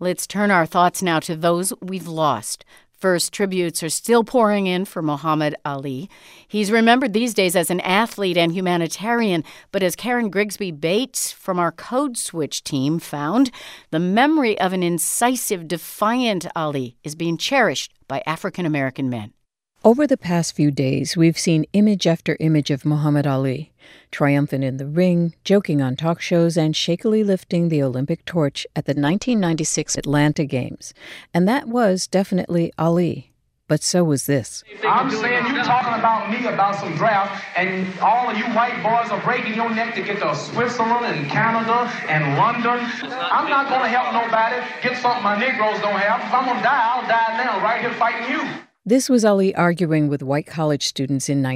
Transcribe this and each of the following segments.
Let's turn our thoughts now to those we've lost. First, tributes are still pouring in for Muhammad Ali. He's remembered these days as an athlete and humanitarian, but as Karen Grigsby Bates from our Code Switch team found, the memory of an incisive, defiant Ali is being cherished by African-American men. Over the past few days, we've seen image after image of Muhammad Ali, triumphant in the ring, joking on talk shows, and shakily lifting the Olympic torch at the 1996 Atlanta Games. And that was definitely Ali. But so was this. I'm saying you talking about me about some draft, and all of you white boys are breaking your neck to get to Switzerland and Canada and London. I'm not going to help nobody get something my Negroes don't have. If I'm going to die, I'll die now, right here fighting you. This was Ali arguing with white college students in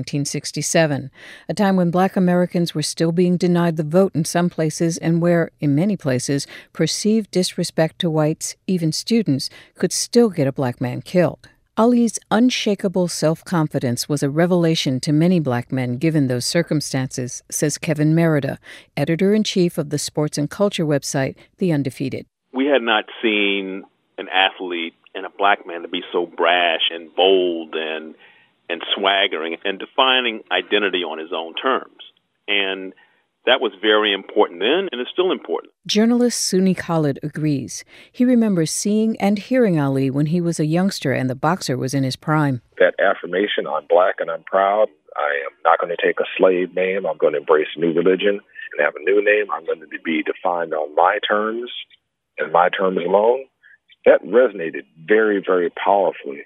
1967, a time when Black Americans were still being denied the vote in some places and where, in many places, perceived disrespect to whites, even students, could still get a Black man killed. Ali's unshakable self-confidence was a revelation to many Black men given those circumstances, says Kevin Merida, editor-in-chief of the sports and culture website, The Undefeated. We had not seen an athlete and a Black man to be so brash and bold and swaggering and defining identity on his own terms. And that was very important then, and it's still important. Journalist Suni Khalid agrees. He remembers seeing and hearing Ali when he was a youngster and the boxer was in his prime. That affirmation, I'm Black and I'm proud. I am not going to take a slave name. I'm going to embrace a new religion and have a new name. I'm going to be defined on my terms and my terms alone. That resonated very, very powerfully,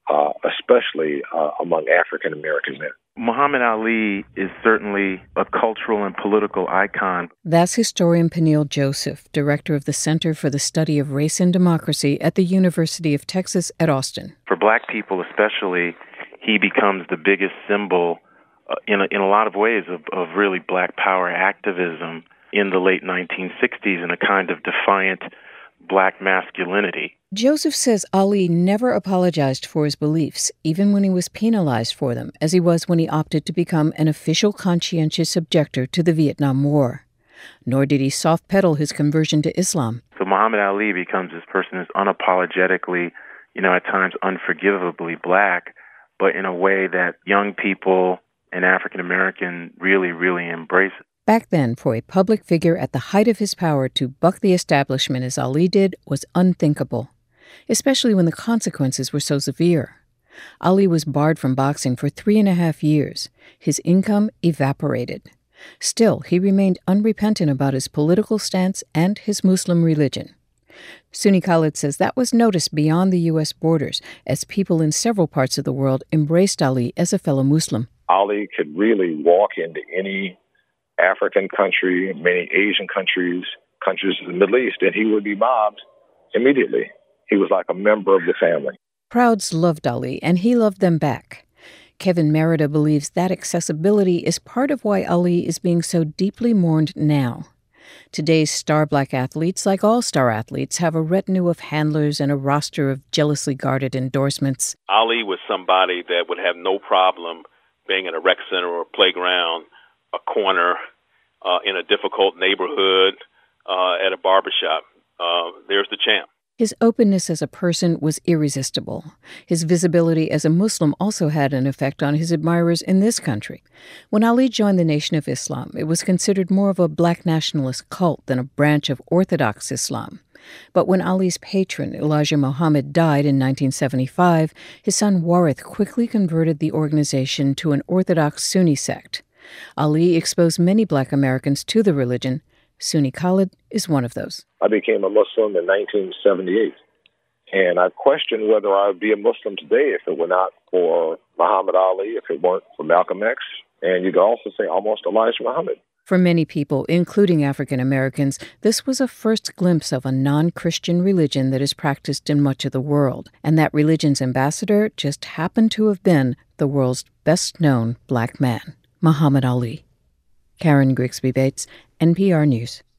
especially among African-American men. Muhammad Ali is certainly a cultural and political icon. That's historian Peniel Joseph, director of the Center for the Study of Race and Democracy at the University of Texas at Austin. For Black people especially, he becomes the biggest symbol in a lot of ways of really Black power activism in the late 1960s and a kind of defiant Black masculinity. Joseph says Ali never apologized for his beliefs, even when he was penalized for them, as he was when he opted to become an official conscientious objector to the Vietnam War. Nor did he soft-pedal his conversion to Islam. So Muhammad Ali becomes this person who's unapologetically, at times unforgivably Black, but in a way that young people and African American really, really embrace it. Back then, for a public figure at the height of his power to buck the establishment as Ali did was unthinkable, especially when the consequences were so severe. Ali was barred from boxing for 3.5 years. His income evaporated. Still, he remained unrepentant about his political stance and his Muslim religion. Suni Khalid says that was noticed beyond the U.S. borders as people in several parts of the world embraced Ali as a fellow Muslim. Ali could really walk into any African country, many Asian countries in the Middle East, and he would be mobbed immediately. He was like a member of the family. Crowds loved Ali, and he loved them back. Kevin Merida believes that accessibility is part of why Ali is being so deeply mourned now. Today's star Black athletes, like all star athletes, have a retinue of handlers and a roster of jealously guarded endorsements. Ali was somebody that would have no problem being in a rec center or a playground, a corner, in a difficult neighborhood, at a barbershop. There's the champ. His openness as a person was irresistible. His visibility as a Muslim also had an effect on his admirers in this country. When Ali joined the Nation of Islam, it was considered more of a Black nationalist cult than a branch of Orthodox Islam. But when Ali's patron, Elijah Muhammad, died in 1975, his son Warith quickly converted the organization to an Orthodox Sunni sect. Ali exposed many Black Americans to the religion. Suni Khalid is one of those. I became a Muslim in 1978, and I question whether I would be a Muslim today if it were not for Muhammad Ali, if it weren't for Malcolm X, and you could also say almost Elijah Muhammad. For many people, including African Americans, this was a first glimpse of a non-Christian religion that is practiced in much of the world, and that religion's ambassador just happened to have been the world's best-known Black man, Muhammad Ali. Karen Grigsby Bates, NPR News.